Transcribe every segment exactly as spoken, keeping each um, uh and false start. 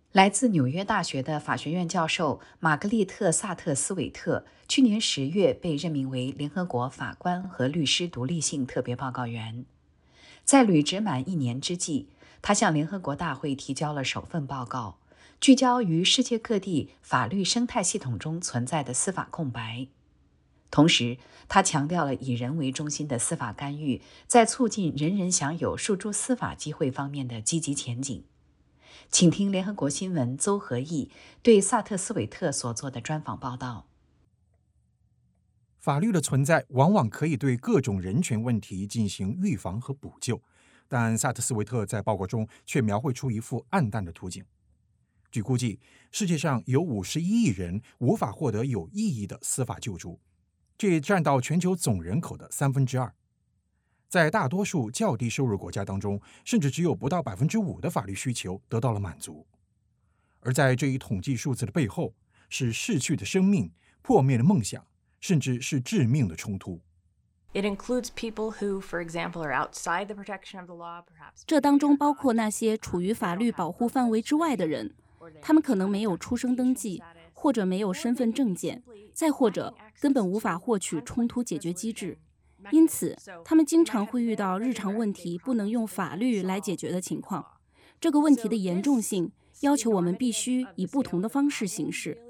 来自纽约大学的法学院教授玛格丽特·萨特斯韦特去年十月被任命为联合国法官和律师独立性特别报告员。在履职满一年之际，他向联合国大会提交了首份报告，聚焦于世界各地法律生态系统中存在的司法空白。同时，他强调了以人为中心的司法干预在促进人人享有诉诸司法机会方面的积极前景。请听联合国新闻邹和义对萨特斯韦特所做的专访报道。 法律的存在往往可以对各种人权问题进行预防和补救，但萨特斯韦特在报告中却描绘出一幅暗淡的图景。据估计，世界上有五十一亿人无法获得有意义的司法救助，这也占到全球总人口的三分之二。在大多数较低收入国家当中，甚至只有不到百分之五的法律需求得到了满足。而在这一统计数字的背后，是逝去的生命、破灭的梦想，甚至是致命的冲突。 这当中包括那些处于法律保护范围之外的人，他们可能没有出生登记，或者没有身份证件，再或者根本无法获取冲突解决机制。因此，他们经常会遇到日常问题不能用法律来解决的情况。这个问题的严重性要求我们必须以不同的方式行事。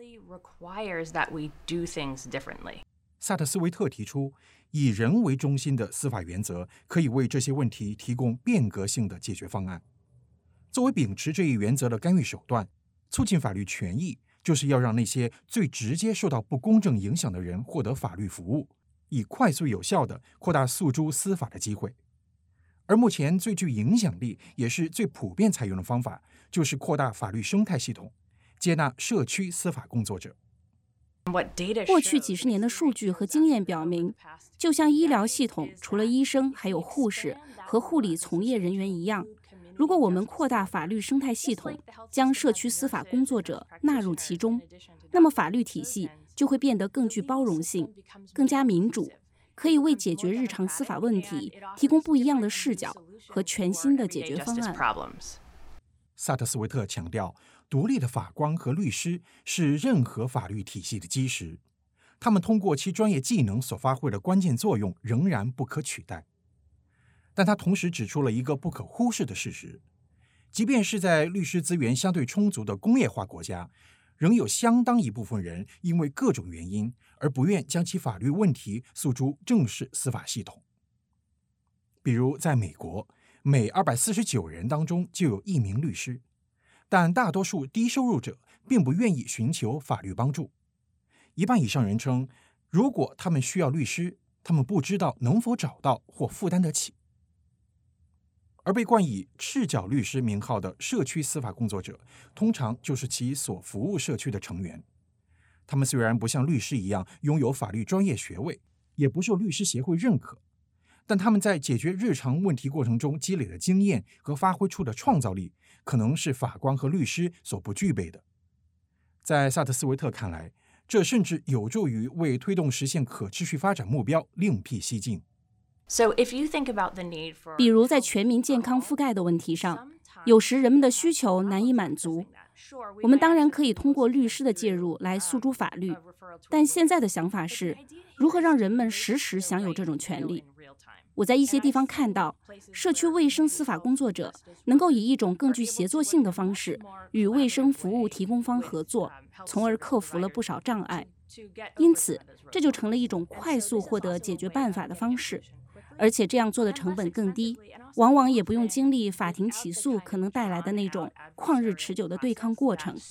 萨特斯韦特提出，以人为中心的司法原则可以为这些问题提供变革性的解决方案。作为秉持这一原则的干预手段，促进法律权益就是要让那些最直接受到不公正影响的人获得法律服务，以快速有效地扩大诉诸司法的机会。而目前最具影响力也是最普遍采用的方法，就是扩大法律生态系统，接纳社区司法工作者。 过去几十年的数据和经验表明，就像医疗系统除了医生还有护士和护理从业人员一样，如果我们扩大法律生态系统，将社区司法工作者纳入其中，那么法律体系就会变得更具包容性，更加民主，可以为解决日常司法问题提供不一样的视角和全新的解决方案。 萨特斯韦特强调，独立的法官和律师是任何法律体系的基石，他们通过其专业技能所发挥的关键作用仍然不可取代。但他同时指出了一个不可忽视的事实，即便是在律师资源相对充足的工业化国家，仍有相当一部分人因为各种原因而不愿将其法律问题诉诸正式司法系统。比如在美国，每二百四十九人当中就有一名律师，但大多数低收入者并不愿意寻求法律帮助。一半以上人称，如果他们需要律师，他们不知道能否找到或负担得起。而被冠以赤脚律师名号的社区司法工作者，通常就是其所服务社区的成员。他们虽然不像律师一样拥有法律专业学位，也不受律师协会认可，但他们在解决日常问题过程中积累的经验和发挥出的创造力，可能是法官和律师所不具备的。在萨特斯韦特看来，这甚至有助于为推动实现可持续发展目标另辟蹊径。 比如在全民健康覆盖的问题上，有时人们的需求难以满足。我们当然可以通过律师的介入来诉诸法律，但现在的想法是如何让人们实时享有这种权利。我在一些地方看到，社区卫生司法工作者能够以一种更具协作性的方式与卫生服务提供方合作，从而克服了不少障碍。因此，这就成了一种快速获得解决办法的方式。而且这样做的成本更低，往往也不用经历法庭起诉可能带来的那种旷日持久的对抗过程。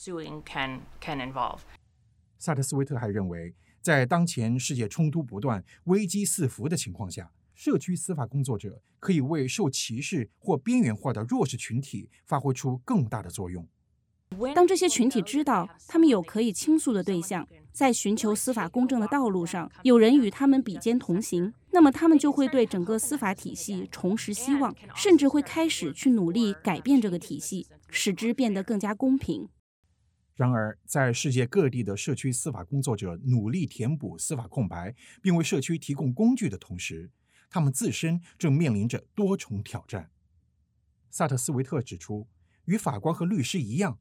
萨特斯韦特还认为，在当前世界冲突不断、危机四伏的情况下，社区司法工作者可以为受歧视或边缘化的弱势群体发挥出更大的作用。 当这些群体知道他们有可以倾诉的对象，在寻求司法公正的道路上有人与他们比肩同行，那么他们就会对整个司法体系重拾希望，甚至会开始去努力改变这个体系，使之变得更加公平。 然而，在世界各地的社区司法工作者努力填补司法空白，并为社区提供工具的同时，他们自身正面临着多重挑战。萨特斯韦特指出，与法官和律师一样，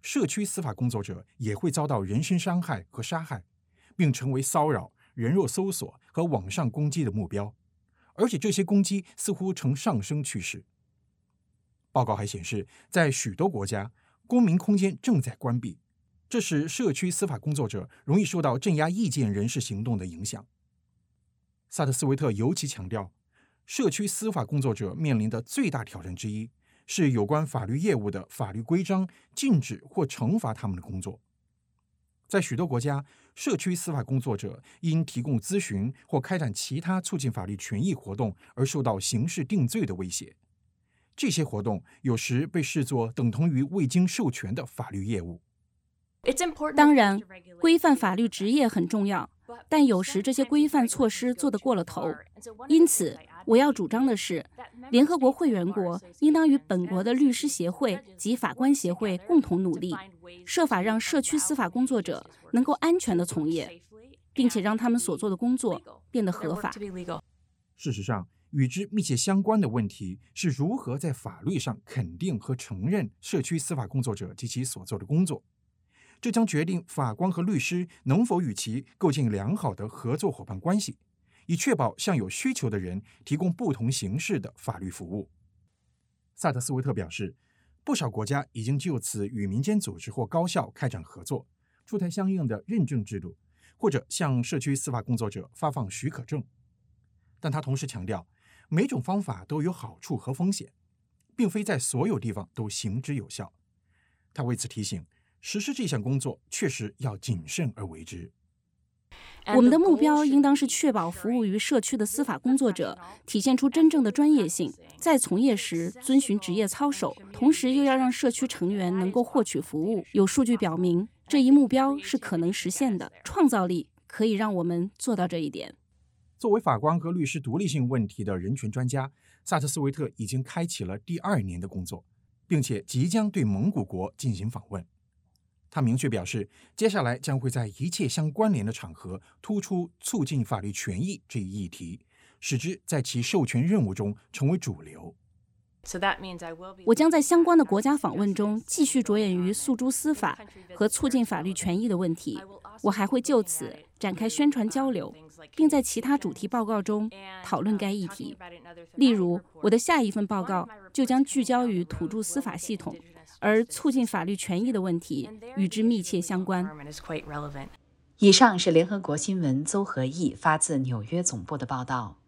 社区司法工作者也会遭到人身伤害和杀害，并成为骚扰、人肉搜索和网上攻击的目标，而且这些攻击似乎呈上升趋势。报告还显示，在许多国家，公民空间正在关闭，这使社区司法工作者容易受到镇压意见人士行动的影响。萨特斯维特尤其强调，社区司法工作者面临的最大挑战之一是有关法律业务的法律规章禁止或惩罚他们的工作。在许多国家，社区司法工作者因提供咨询或开展其他促进法律权益活动而受到刑事定罪的威胁。这些活动有时被视作等同于未经授权的法律业务。 当然，规范法律职业很重要，但有时这些规范措施做得过了头。因此，我要主张的是，联合国会员国应当与本国的律师协会及法官协会共同努力，设法让社区司法工作者能够安全地从业，并且让他们所做的工作变得合法。 事实上，与之密切相关的问题是如何在法律上肯定和承认社区司法工作者及其所做的工作。这将决定法官和律师能否与其构建良好的合作伙伴关系，以确保向有需求的人提供不同形式的法律服务。萨特斯维特表示，不少国家已经就此与民间组织或高校开展合作，出台相应的认证制度，或者向社区司法工作者发放许可证。但他同时强调，每种方法都有好处和风险，并非在所有地方都行之有效。他为此提醒，实施这项工作确实要谨慎而为之。 我们的目标应当是确保服务于社区的司法工作者体现出真正的专业性，在从业时遵循职业操守，同时又要让社区成员能够获取服务。有数据表明，这一目标是可能实现的。创造力可以让我们做到这一点。 作为法官和律师独立性问题的人权专家，萨特斯维特已经开启了第二年的工作，并且即将对蒙古国进行访问。他明确表示，接下来将会在一切相关联的场合突出促进法律权益这一议题，使之在其授权任务中成为主流。 我将在相关的国家访问中继续着眼于诉诸司法和促进法律权益的问题。我还会就此展开宣传交流，并在其他主题报告中讨论该议题。例如，我的下一份报告就将聚焦于土著司法系统，而促进法律权益的问题与之密切相关。 以上是联合国新闻邹和义发自纽约总部的报道。